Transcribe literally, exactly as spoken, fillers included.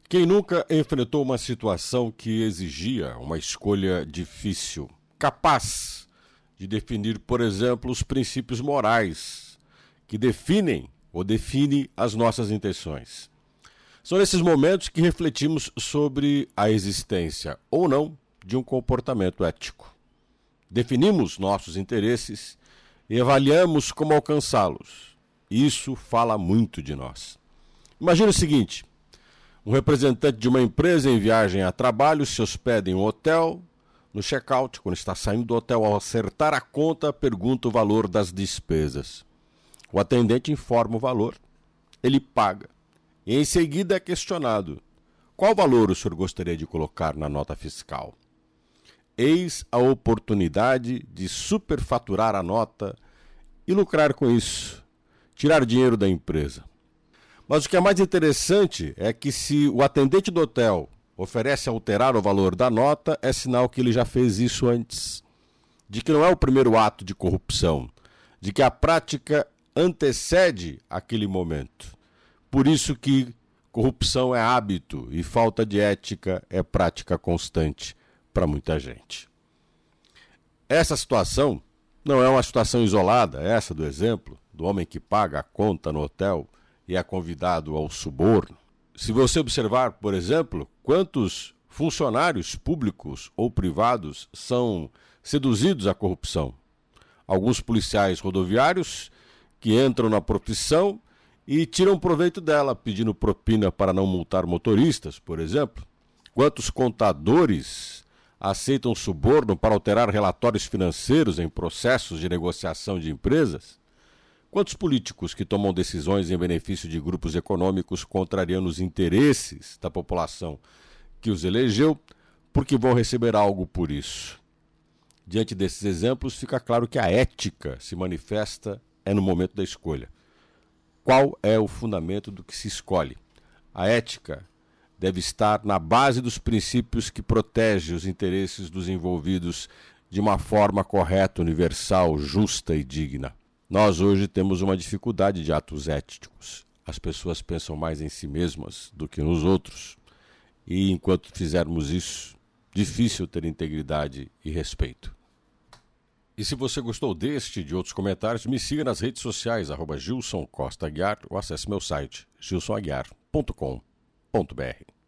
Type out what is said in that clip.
Quem nunca enfrentou uma situação que exigia uma escolha difícil, capaz de definir, por exemplo, os princípios morais que definem ou definem as nossas intenções? São nesses momentos que refletimos sobre a existência ou não de um comportamento ético. Definimos nossos interesses e avaliamos como alcançá-los. Isso fala muito de nós. Imagine o seguinte: um representante de uma empresa em viagem a trabalho se hospeda em um hotel. No check-out, quando está saindo do hotel, ao acertar a conta, pergunta o valor das despesas. O atendente informa o valor, ele paga e em seguida é questionado: qual valor o senhor gostaria de colocar na nota fiscal? Eis a oportunidade de superfaturar a nota e lucrar com isso, tirar dinheiro da empresa. Mas o que é mais interessante é que se o atendente do hotel oferece alterar o valor da nota, é sinal que ele já fez isso antes, de que não é o primeiro ato de corrupção, de que a prática antecede aquele momento. Por isso que corrupção é hábito e falta de ética é prática constante para muita gente. Essa situação não é uma situação isolada, essa do exemplo do homem que paga a conta no hotel e é convidado ao suborno. Se você observar, por exemplo, quantos funcionários públicos ou privados são seduzidos à corrupção. Alguns policiais rodoviários que entram na profissão e tiram proveito dela, pedindo propina para não multar motoristas, por exemplo. Quantos contadores aceitam suborno para alterar relatórios financeiros em processos de negociação de empresas? Quantos políticos que tomam decisões em benefício de grupos econômicos contrariando os interesses da população que os elegeu, porque vão receber algo por isso? Diante desses exemplos, fica claro que a ética se manifesta é no momento da escolha. Qual é o fundamento do que se escolhe? A ética deve estar na base dos princípios que protegem os interesses dos envolvidos de uma forma correta, universal, justa e digna. Nós hoje temos uma dificuldade de atos éticos. As pessoas pensam mais em si mesmas do que nos outros. E enquanto fizermos isso, difícil ter integridade e respeito. E se você gostou deste e de outros comentários, me siga nas redes sociais, arroba Gilson Costa Aguiar, ou acesse meu site, gilson aguiar ponto com ponto br.